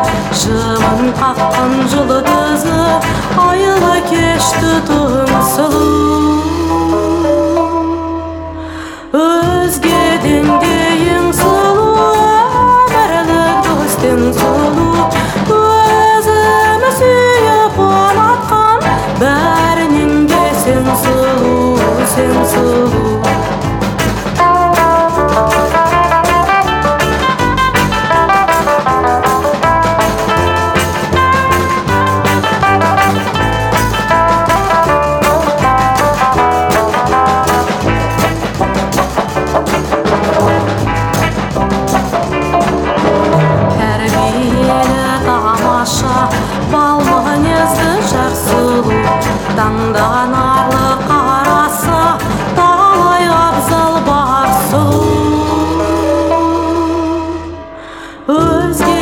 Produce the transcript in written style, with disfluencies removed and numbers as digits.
жымын қаққан жұлдызы айла кешті тым сұлу. Өзгеден де ең сұлу өмірлік достың сұлу, өзімі сүйіп ұнатқан бәрінен де сен сұлу, сен сұлу. Таңдаған арлы қарасы талай абзал бар сұлу. Өзге